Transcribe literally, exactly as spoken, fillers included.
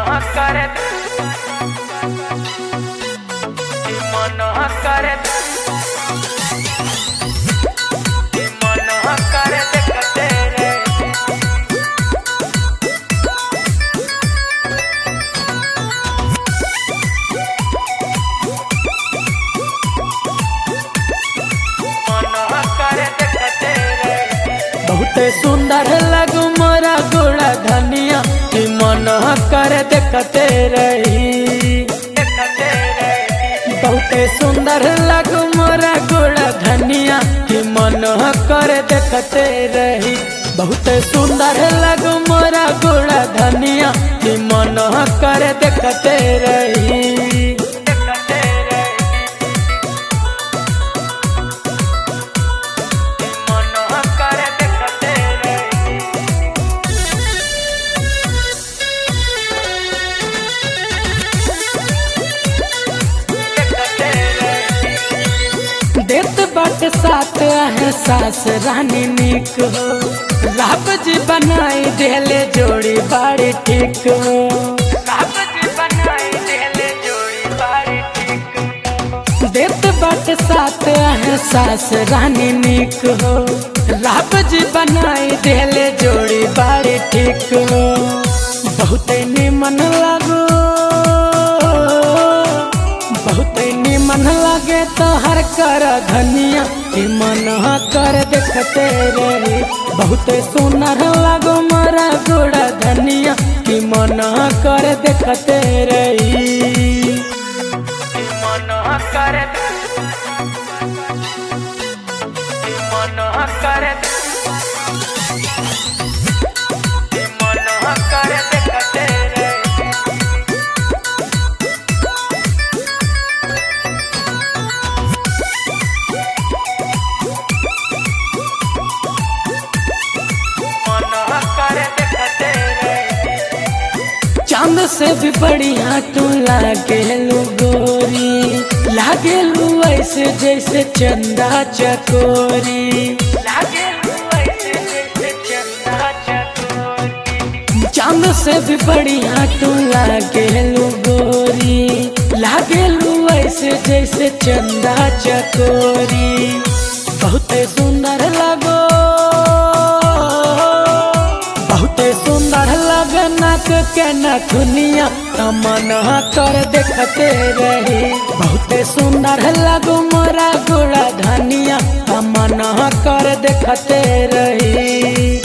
करे मन करे मन करे देखते रे मन करे देखते रे बहुत सुंदर लगू मोरा गोड़ा धनिया कि मन करे देखते रही बहुत सुंदर लगू मोरा गोड़ा धनिया कि मन करे देखते रही बहुत सुंदर लगू मोरा गोड़ा धनिया कि मन करे देखते रही देत बाट साथ है सास रानी निक हो रब जी बनाई देले जोड़ी बाड़ी ठीक हो रब जी बनाई देले जोड़ी बाड़ी ठीक हो देत बाट साथ है सास रानी निक हो रब जी बनाई देले जोड़ी बाड़ी ठीक हो बहुत निमन लागो बहुत निमन लगे तो हर कर धनिया कि मन कर देखते रही बहुत सुनर लगो मोरा गोड़ा धनिया कि मन कर देखते रही मन कर मन कर मन कर देखते रही चांद से भी बढ़िया तू लागे लू गोरी लागे लू ऐसे जैसे चंदा चकोरी लागे लू ऐसे जैसे चंदा चकोरी चांद से भी बढ़िया तू लागे लू गोरी लागे लू ऐसे जैसे चंदा चकोरी बहुत सुंदर लगो बहुत सुंदर लगे नाक के नथुनिया मन कर देखते रही बहुत सुंदर लगो मोरा गोड़ा धनिया मन कर देखते रही।